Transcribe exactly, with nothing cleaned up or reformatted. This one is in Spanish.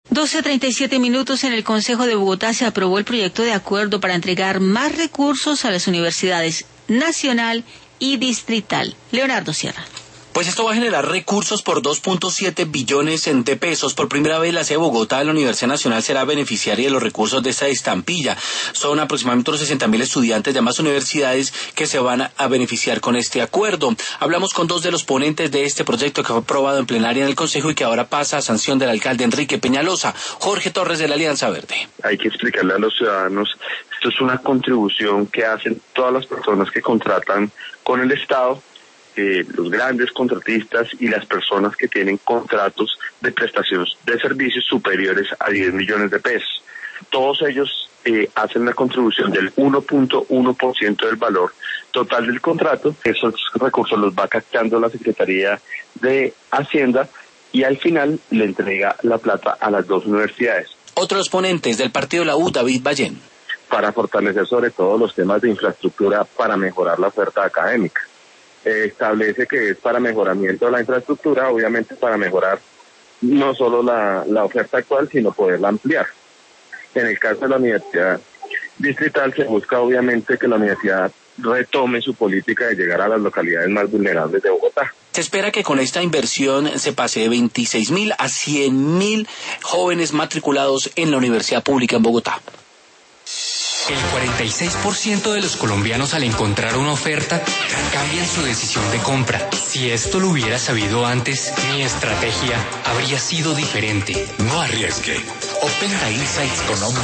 doce treinta y siete minutos. En el Consejo de Bogotá se aprobó el proyecto de acuerdo para entregar más recursos a las universidades nacional y distrital. Leonardo Sierra. Pues esto va a generar recursos por dos punto siete billones de pesos. Por primera vez la sede de Bogotá de la Universidad Nacional será beneficiaria de los recursos de esta estampilla. Son aproximadamente unos sesenta mil estudiantes de ambas universidades que se van a beneficiar con este acuerdo. Hablamos con dos de los ponentes de este proyecto que fue aprobado en plenaria en el Consejo y que ahora pasa a sanción del alcalde Enrique Peñalosa. Jorge Torres, de la Alianza Verde. Hay que explicarle a los ciudadanos, esto es una contribución que hacen todas las personas que contratan con el Estado, Eh, los grandes contratistas y las personas que tienen contratos de prestaciones de servicios superiores a diez millones de pesos. Todos ellos eh, hacen una contribución del uno punto uno por ciento del valor total del contrato. Esos recursos los va captando la Secretaría de Hacienda y al final le entrega la plata a las dos universidades. Otros ponentes del partido de la U, David Ballén. Para fortalecer sobre todo los temas de infraestructura para mejorar la oferta académica. Establece que es para mejoramiento de la infraestructura, obviamente para mejorar no solo la, la oferta actual, sino poderla ampliar. En el caso de la Universidad Distrital se busca obviamente que la universidad retome su política de llegar a las localidades más vulnerables de Bogotá. Se espera que con esta inversión se pase de veintiséis mil a cien mil jóvenes matriculados en la universidad pública en Bogotá. El cuarenta y seis por ciento de los colombianos al encontrar una oferta cambian su decisión de compra. Si esto lo hubiera sabido antes, mi estrategia habría sido diferente. No arriesgue. Obtenga insights con